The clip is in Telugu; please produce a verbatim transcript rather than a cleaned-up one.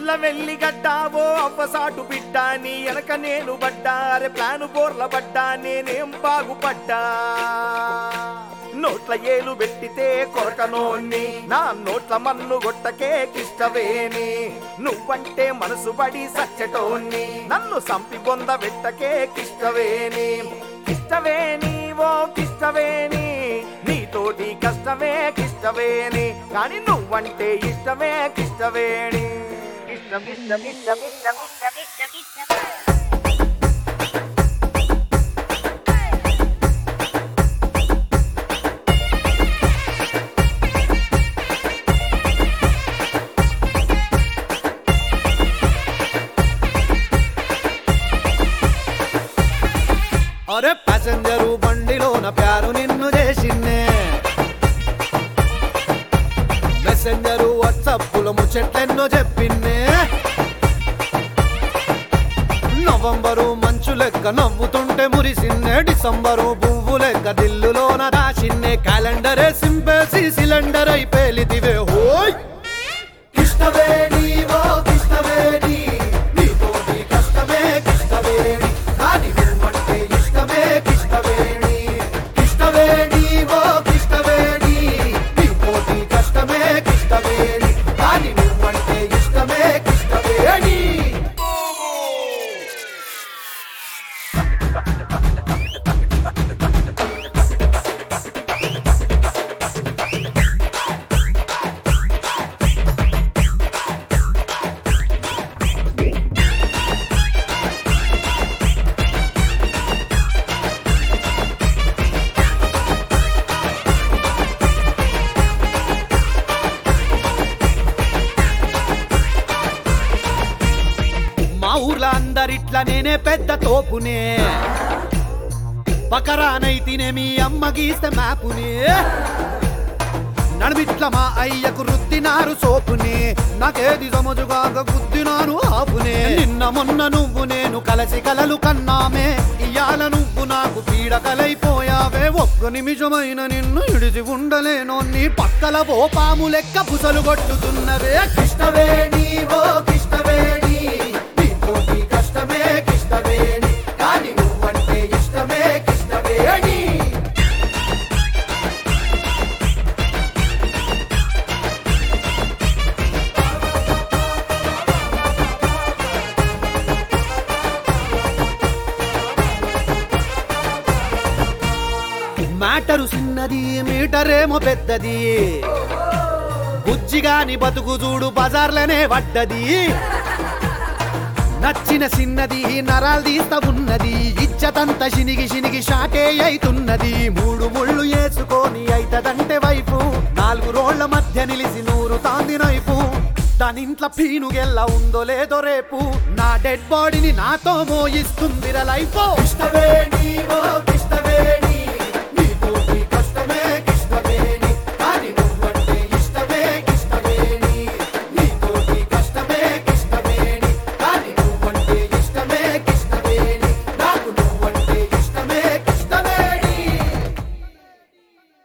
నల్ల వెల్లి గడ్డావో అవ్వసాటు బిడ్డా నీ ఎనక నేను బడ్డా అరే ప్లాను బోర్ల బడ్డా నేనేం బాగుపడ్డా నోట్ల ఏలు పెట్టితే కొరకనోన్ని నా నోట్ల మన్ను గొట్టకే కిష్టవేని నువ్వంటే మనసు పడి సచ్చటోన్ని నన్ను సంపి బొంద పెట్టకే కిష్టవేని కిష్టవేని ఓ కిష్టవేని నీతోటి కష్టమే కిష్టవేని కానీ నువ్వంటే ఇష్టమే కిష్టవేని ఇష్టం ఇష్టం ఇష్టం ఇష్టం ఇష్టం ఇష్టం ఇష్టం అరే ప్యాసెంజరు బండిలోన ప్యారు నిన్ను చేసిందే మెసెంజరు వాట్సాప్లో ముచ్చట్లెన్నో చెప్పిందే నవంబరు మంచు లెక్క నవ్వుతుంటే మురిసిందే డిసెంబరు పువ్వు లెక్క దిల్లులోన రాసిందే క్యాలెండరే సింపేసి సిలిండర్ అయి పేలిదివే హోయ్ కిష్టవేణి ఓ కిష్టవేణి నీతోటి కష్టమే కిష్టవేణి కానీ నువ్వంటే ఇష్టమే కిష్టవేణి కిష్టవేణి ఓ కిష్టవేణి నీతోటి కష్టమే కిష్టవేణి కానీ నువ్వంటే ఇష్టమే కిష్టవేణి మా ఊర్లో అందరిట్లా నేనే పెద్ద తోపునే పకరానైతేనే మీ అమ్మ గీస్తే మ్యాపునే నడిమిట్ల మా అయ్యకు రుద్దినారు సోపుని నాకేది సమజుగాక గుద్దినాను ఆపునే నిన్న మొన్న నువ్వు నేను కలసి కలలు కన్నామే ఇయాల నువ్వు నాకు పీడకలైపోయావే ఒక్క నిమిషమైన నిన్ను ఇడిచి ఉండలేనో నీ పక్కల ఓ పాము లెక్క బుసలు కొట్టుతున్నవే కిష్టవేణి ఓ కిష్టవేణి నీతోటి కష్టమే కిష్టవేణి కానీ నువ్వంటే ఇష్టమే కిష్టవేణి మ్యాటరు చిన్నది మీటరేమో పెద్దది బుజ్జిగాని బతుకు చూడు బజార్లనే పడ్డది నచ్చిన చిన్నది నరాలు తీస్తా ఉన్నది ఇచ్చతంత శినిగి శినిగి షాటే అయితున్నది మూడు ముళ్ళు వేసుకొని అయితదంటే వైపు నాలుగు రోళ్ల మధ్య నిలిసి నూరు తాంది నైపు దానింట్లో పీనుగెల్లా ఉందో లేదో రేపు నా డెడ్ బాడీని నాతో మోయిస్తుందిర లైఫ్ ఇష్టవేణి ఓ